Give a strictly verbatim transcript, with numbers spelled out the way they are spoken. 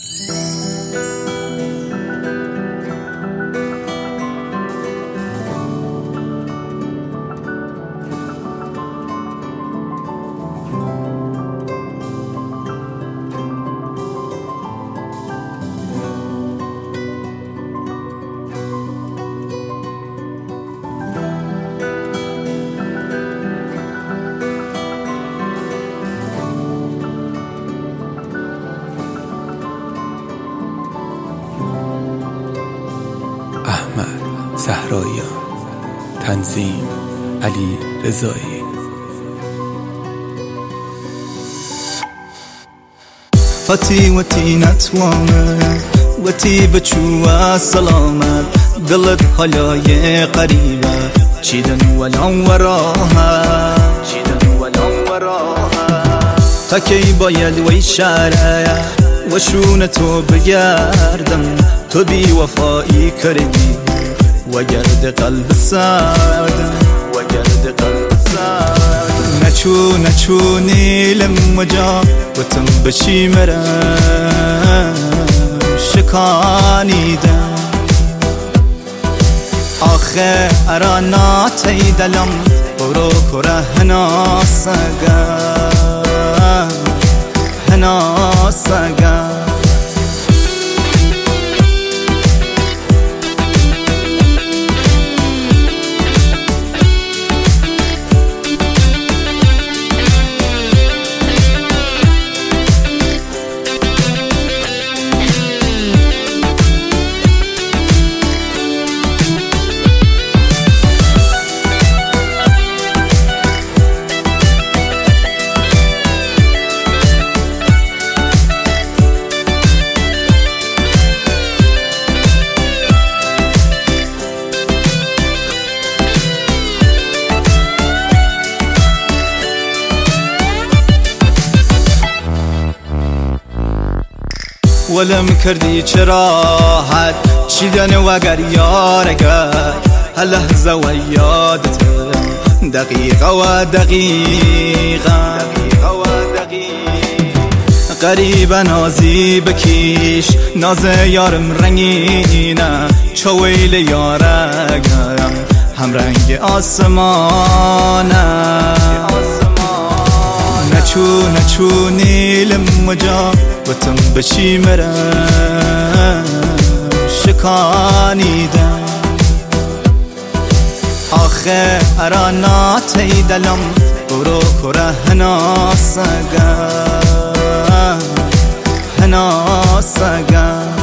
احمد صحراییان، تنظیم علی رضایی. هاتی وتی نتوانه وتی بچوه سلامت دلت حالای قریبه چیدن ولان وراها چیدن ولان وراها تا کی باید وی شهره و شون تو بگردم تو بی وفایی کردی و گرد قلب سردم و گرد قلب سردم نچو نچو نیلم مجا و تم بشی مرم شکانیدم آخه ارانا تی دلم برو کره هنا سگا هنا سگا ولم کردی چرا حد چیدن وگر یارگر هلحظه و یادتم دقیقه و دقیقه قریب نازی بکیش ناز یارم رنگینه چویل یارگرم هم رنگ آسمانه نچو نچو نیلم مجا و تم بشی مرم شکانیدم آخه ارانا تی دلم برو کره هنا سگا هنا سگا